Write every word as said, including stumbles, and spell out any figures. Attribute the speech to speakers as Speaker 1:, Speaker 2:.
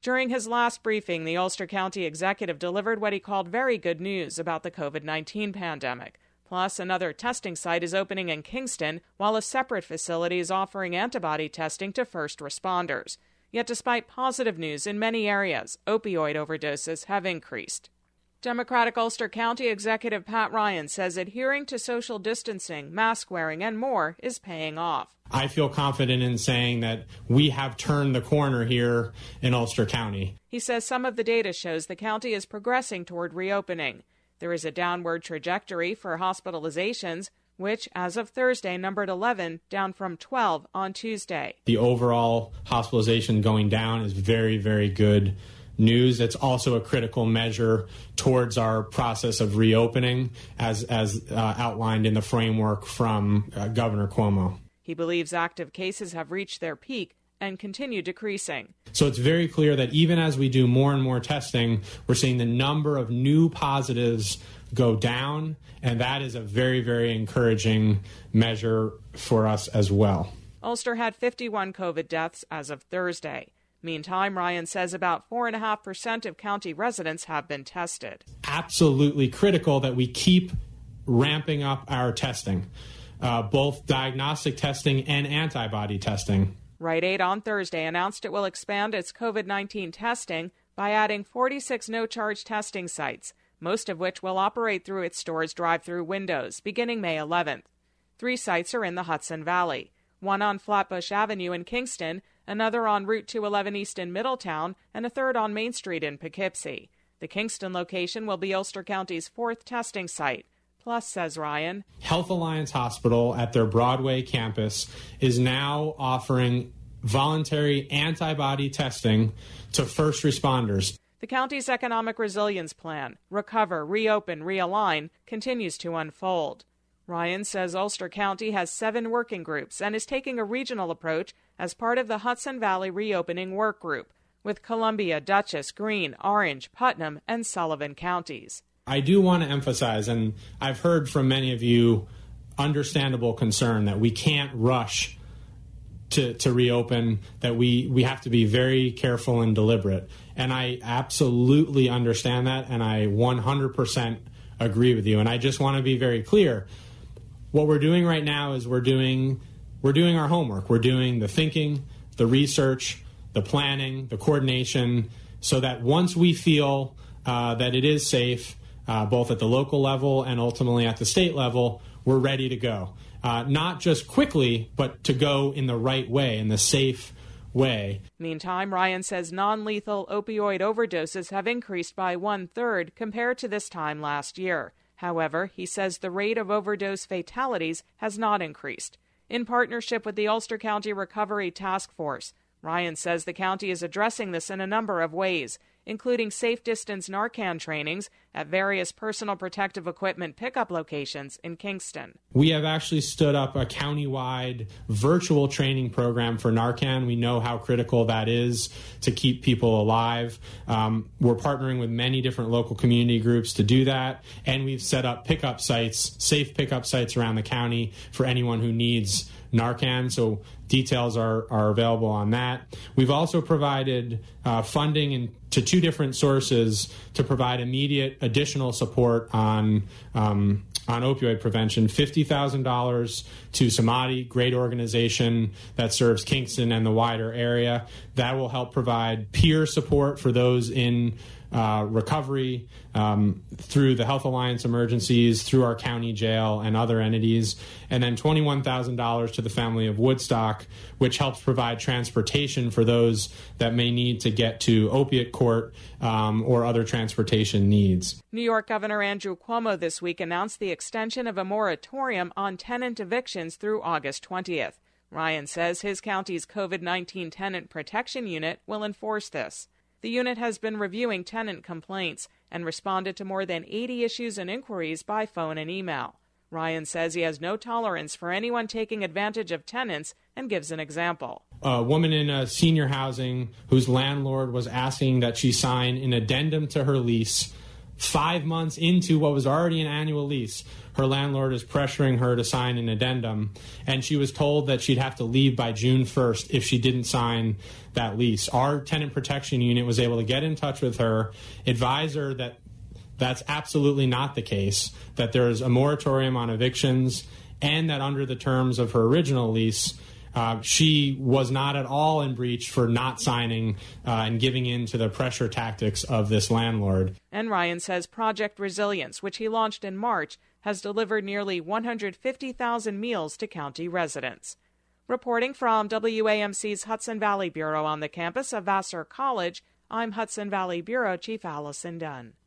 Speaker 1: During his last briefing, the Ulster County executive delivered what he called very good news about the COVID nineteen pandemic. Plus, another testing site is opening in Kingston, while a separate facility is offering antibody testing to first responders. Yet despite positive news in many areas, opioid overdoses have increased. Democratic Ulster County Executive Pat Ryan says adhering to social distancing, mask wearing, and more is paying off.
Speaker 2: I feel confident in saying that we have turned the corner here in Ulster County.
Speaker 1: He says some of the data shows the county is progressing toward reopening. There is a downward trajectory for hospitalizations, which, as of Thursday, numbered eleven, down from twelve on Tuesday.
Speaker 2: The overall hospitalization going down is very, very good news. It's also a critical measure towards our process of reopening, as, as uh, outlined in the framework from uh, Governor Cuomo.
Speaker 1: He believes active cases have reached their peak and continue decreasing.
Speaker 2: So it's very clear that even as we do more and more testing, we're seeing the number of new positives go down, and that is a very, very encouraging measure for us as well.
Speaker 1: Ulster had fifty-one COVID deaths as of Thursday. Meantime, Ryan says about four point five percent of county residents have been tested.
Speaker 2: Absolutely critical that we keep ramping up our testing, uh, both diagnostic testing and antibody testing.
Speaker 1: Rite Aid on Thursday announced it will expand its COVID nineteen testing by adding forty-six no-charge testing sites, most of which will operate through its store's drive-through windows, beginning May eleventh. Three sites are in the Hudson Valley, one on Flatbush Avenue in Kingston, another on Route two eleven East in Middletown, and a third on Main Street in Poughkeepsie. The Kingston location will be Ulster County's fourth testing site. Plus, says Ryan,
Speaker 2: Health Alliance Hospital at their Broadway campus is now offering voluntary antibody testing to first responders.
Speaker 1: The county's economic resilience plan, Recover, Reopen, Realign, continues to unfold. Ryan says Ulster County has seven working groups and is taking a regional approach as part of the Hudson Valley Reopening Work Group, with Columbia, Dutchess, Greene, Orange, Putnam, and Sullivan counties.
Speaker 2: I do want to emphasize, and I've heard from many of you, understandable concern that we can't rush to, to reopen, that we, we have to be very careful and deliberate. And I absolutely understand that, and I one hundred percent agree with you. And I just want to be very clear. What we're doing right now is we're doing we're doing our homework. We're doing the thinking, the research, the planning, the coordination, so that once we feel uh, that it is safe, uh, both at the local level and ultimately at the state level, we're ready to go. Uh, not just quickly, but to go in the right way, in the safe way.
Speaker 1: Meantime, Ryan says non-lethal opioid overdoses have increased by one-third compared to this time last year. However, he says the rate of overdose fatalities has not increased. In partnership with the Ulster County Recovery Task Force, Ryan says the county is addressing this in a number of ways, including safe distance Narcan trainings at various personal protective equipment pickup locations in Kingston.
Speaker 2: We have actually stood up a countywide virtual training program for Narcan. We know how critical that is to keep people alive. Um, we're partnering with many different local community groups to do that, and we've set up pickup sites, safe pickup sites around the county for anyone who needs Narcan, so details are, are available on that. We've also provided uh, funding in, to two different sources to provide immediate additional support on um, on opioid prevention. fifty thousand dollars to Samadhi, great organization that serves Kingston and the wider area. That will help provide peer support for those in Uh, recovery um, through the Health Alliance emergencies, through our county jail and other entities, and then twenty-one thousand dollars to the family of Woodstock, which helps provide transportation for those that may need to get to opiate court um, or other transportation needs.
Speaker 1: New York Governor Andrew Cuomo this week announced the extension of a moratorium on tenant evictions through August twentieth. Ryan says his county's COVID nineteen tenant protection unit will enforce this. The unit has been reviewing tenant complaints and responded to more than eighty issues and inquiries by phone and email. Ryan says he has no tolerance for anyone taking advantage of tenants and gives an example.
Speaker 2: A woman in a senior housing whose landlord was asking that she sign an addendum to her lease five months into what was already an annual lease, her landlord is pressuring her to sign an addendum, and she was told that she'd have to leave by June first if she didn't sign that lease. Our tenant protection unit was able to get in touch with her, advise her that that's absolutely not the case, that there is a moratorium on evictions, and that under the terms of her original lease, Uh, she was not at all in breach for not signing uh, and giving in to the pressure tactics of this landlord.
Speaker 1: And Ryan says Project Resilience, which he launched in March, has delivered nearly one hundred fifty thousand meals to county residents. Reporting from W A M C's Hudson Valley Bureau on the campus of Vassar College, I'm Hudson Valley Bureau Chief Allison Dunn.